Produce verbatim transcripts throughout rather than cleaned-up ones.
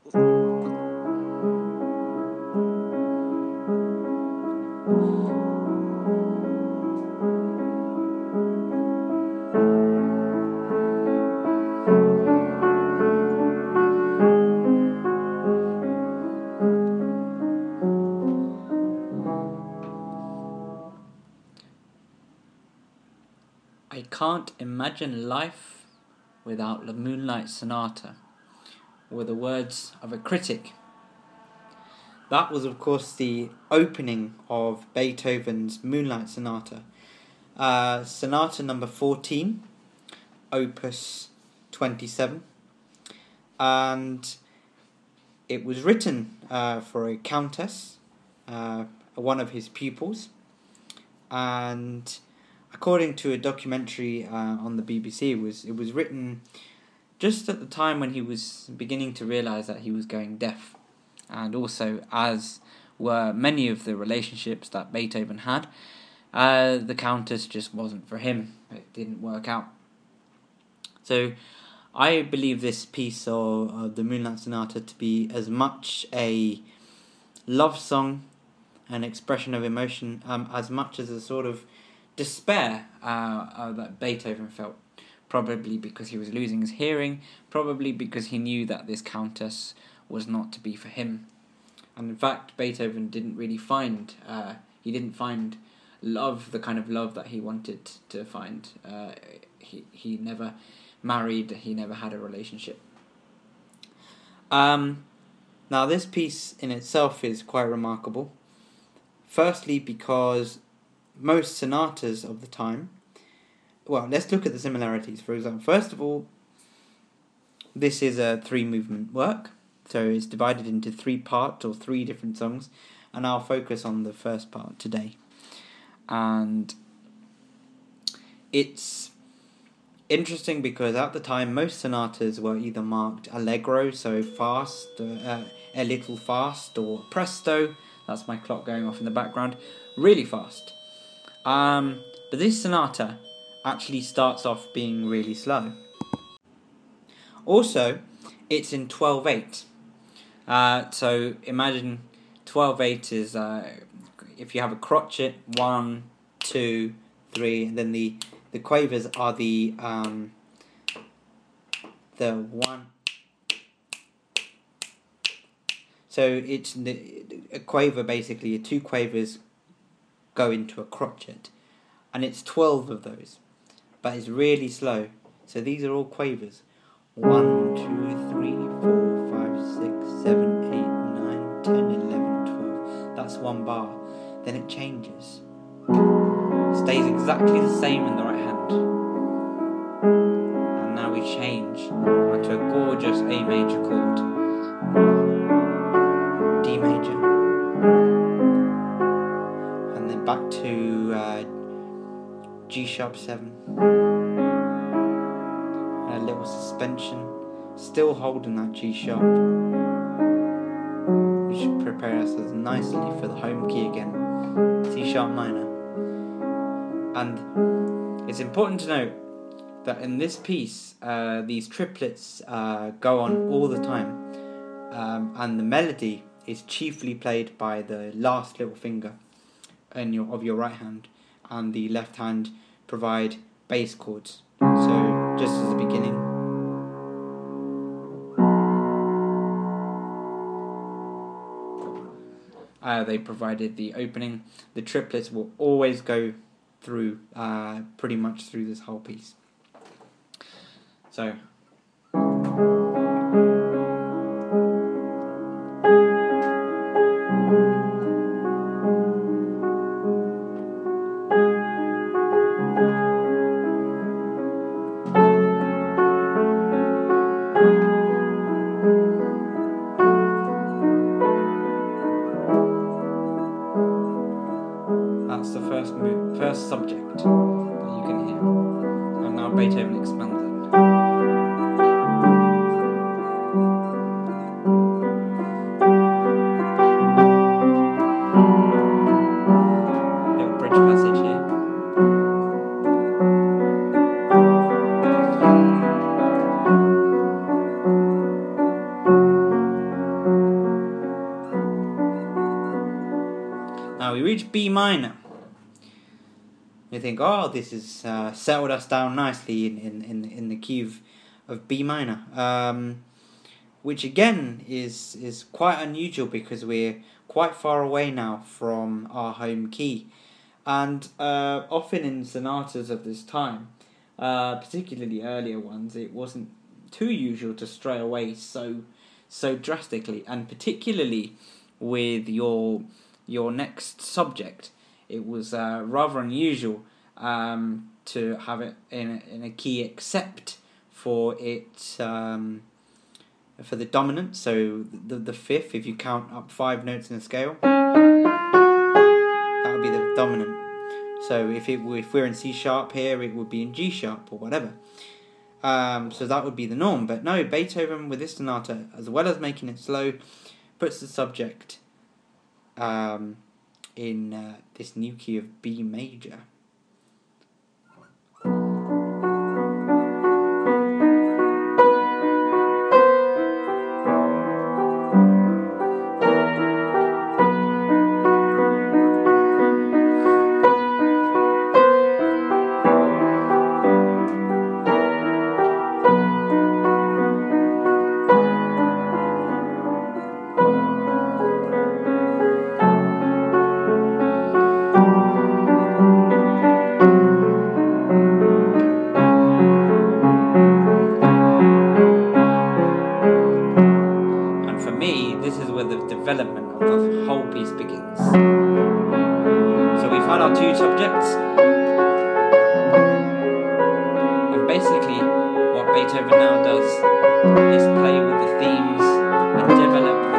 I can't imagine life without the Moonlight Sonata, were the words of a critic. That was, of course, the opening of Beethoven's Moonlight Sonata, uh, Sonata number fourteen, Opus twenty-seven, and it was written uh, for a countess, uh, one of his pupils, and according to a documentary uh, on the B B C, it was it was written just at the time when he was beginning to realise that he was going deaf, and also as were many of the relationships that Beethoven had, uh, the Countess just wasn't for him. It didn't work out. So I believe this piece of, of the Moonlight Sonata to be as much a love song, an expression of emotion, um, as much as a sort of despair uh, uh, that Beethoven felt, probably because he was losing his hearing, probably because he knew that this countess was not to be for him. And in fact, Beethoven didn't really find, uh, he didn't find love, the kind of love that he wanted to find. Uh, he, he never married, he never had a relationship. Um, now this piece in itself is quite remarkable. Firstly, because most sonatas of the time, well, let's look at the similarities. For example, first of all, this is a three-movement work, so it's divided into three parts or three different songs, and I'll focus on the first part today. And it's interesting because at the time, most sonatas were either marked allegro, so fast, uh, a little fast, or presto, that's my clock going off in the background, really fast. Um, but this sonata actually starts off being really slow. Also, it's in twelve eight. Uh, so imagine twelve eight is, uh, if you have a crotchet, one, two, three, and then the, the quavers are the, um, the one. So it's the, a quaver basically, two quavers go into a crotchet, and it's twelve of those, but it's really slow. So these are all quavers. one, two, three, four, five, six, seven, eight, nine, ten, eleven, twelve. That's one bar. Then it changes. Stays exactly the same in the right hand. And now we change onto a gorgeous A major chord. D major. And then back to uh, G sharp seven. A little suspension, still holding that G sharp, which should prepare us as nicely for the home key again, C sharp minor. And it's important to note that in this piece, uh, these triplets uh, go on all the time, um, and the melody is chiefly played by the last little finger in your of your right hand, and the left hand provide bass chords. So just as a beginning. Uh, they provided the opening. The triplets will always go through, uh, pretty much through this whole piece. So. That's the first move, first subject that you can hear. And now Beethoven expands it. we reach B minor. We think, oh, this has uh, settled us down nicely in, in, in, in the key of, of B minor. Um, which again is is quite unusual because we're quite far away now from our home key. And uh, often in sonatas of this time, uh, particularly earlier ones, it wasn't too usual to stray away so so drastically, and particularly with your your next subject, it was uh, rather unusual um, to have it in a, in a key except for it um, for the dominant. So the the fifth, if you count up five notes in a scale, that would be the dominant. So if it if we're in C sharp here, it would be in G sharp or whatever. Um, so that would be the norm. But no, Beethoven with this sonata, as well as making it slow, puts the subject um, in uh, this new key of B major. Development of the whole piece begins. So we've had our two subjects, and basically what Beethoven now does is play with the themes and develop them.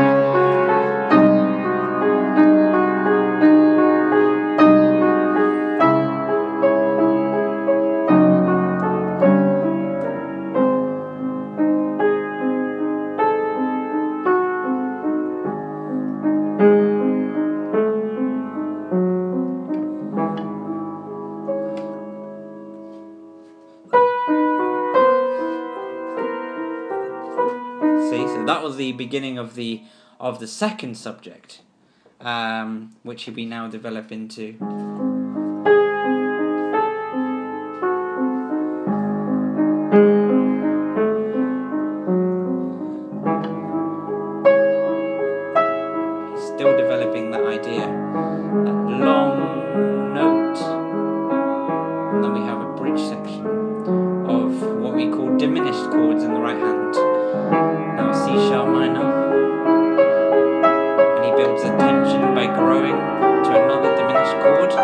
So that was the beginning of the of the second subject, um, which we now develop into. Still developing that idea, that long note, and then we have a bridge section of what we call diminished chords in the right hand. Now C sharp minor, and he builds the tension by growing to another diminished chord.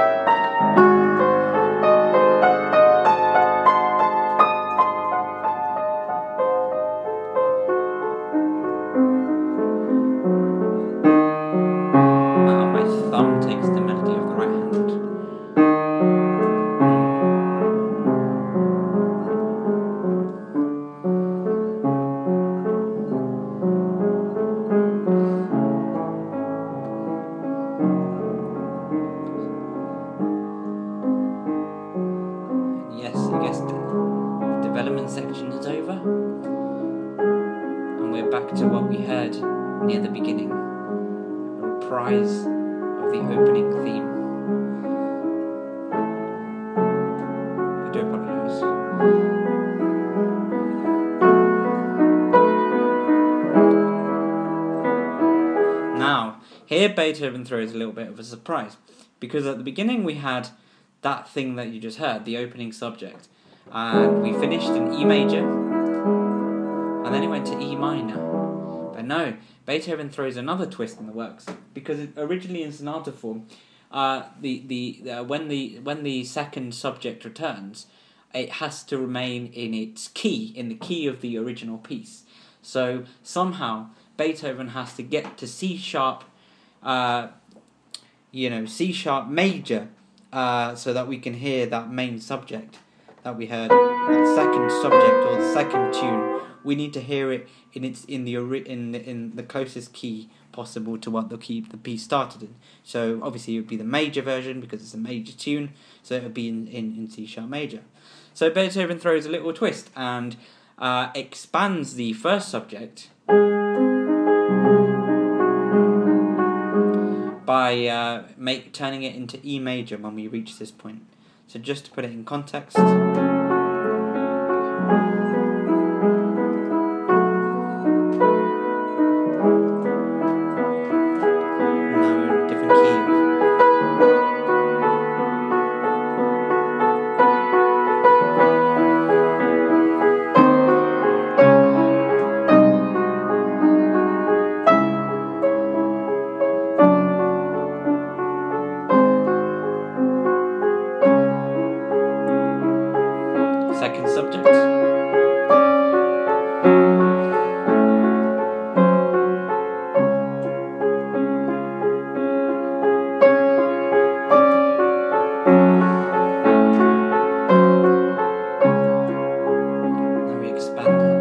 Now my thumb takes the melody of the right hand. Development section is over, and we're back to what we heard near the beginning, a reprise of the opening theme. I do apologise. Now, here Beethoven throws a little bit of a surprise, because at the beginning we had that thing that you just heard, the opening subject. And we finished in E major, and then it went to E minor. But no, Beethoven throws another twist in the works, because originally in sonata form, uh, the the uh, when the when the second subject returns, it has to remain in its key, in the key of the original piece. So somehow Beethoven has to get to C sharp, uh, you know, C sharp major, uh, so that we can hear that main subject that we heard, that second subject or the second tune. We need to hear it in its in the in the, in the closest key possible to what the key the piece started in. So obviously it would be the major version because it's a major tune, so it would be in, in, in C sharp major. So Beethoven throws a little twist and uh, expands the first subject by uh, make turning it into E major when we reach this point. So just to put it in context. Second subject. Now we expand it.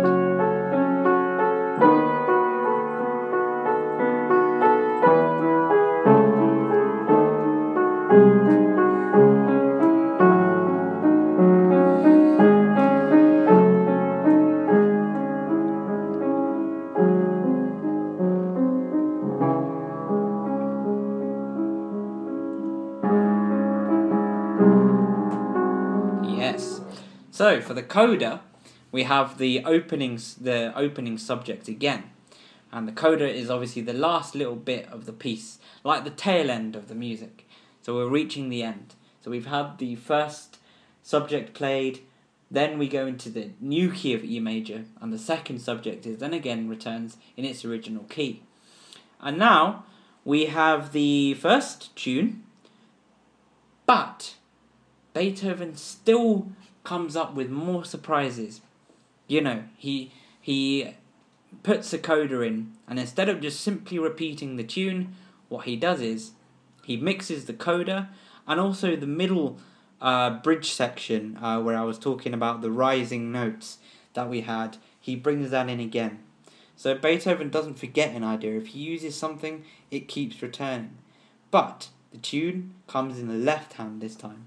Yes. So for the coda, we have the openings, the opening subject again, and the coda is obviously the last little bit of the piece, like the tail end of the music. So we're reaching the end. So we've had the first subject played, then we go into the new key of E major, and the second subject is then again returns in its original key. And now we have the first tune, but Beethoven still comes up with more surprises. You know, he he puts a coda in, and instead of just simply repeating the tune, what he does is he mixes the coda and also the middle uh, bridge section uh, where I was talking about the rising notes that we had. He brings that in again. So Beethoven doesn't forget an idea. If he uses something, it keeps returning. But the tune comes in the left hand this time.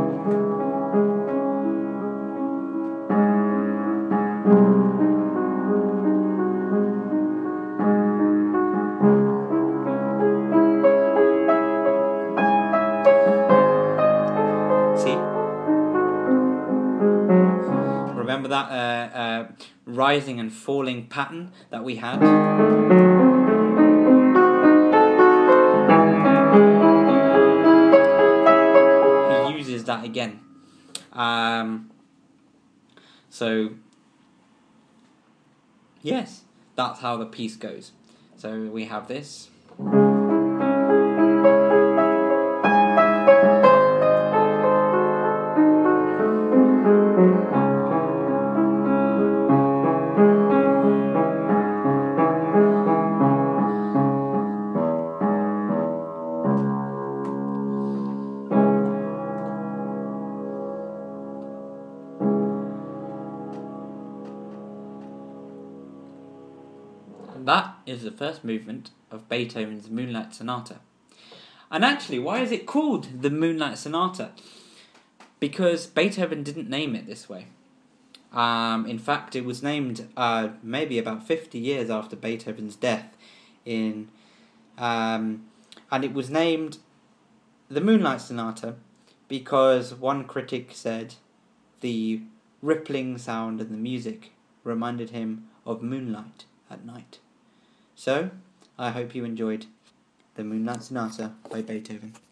See? Remember that uh, uh, rising and falling pattern that we had? He uses that again. Um, so, yes, that's how the piece goes. So we have this. That is the first movement of Beethoven's Moonlight Sonata. And actually, why is it called the Moonlight Sonata? Because Beethoven didn't name it this way. Um, in fact, it was named uh, maybe about fifty years after Beethoven's death, in, um, and it was named the Moonlight Sonata because one critic said the rippling sound and the music reminded him of moonlight at night. So, I hope you enjoyed the Moonlight Sonata by Beethoven.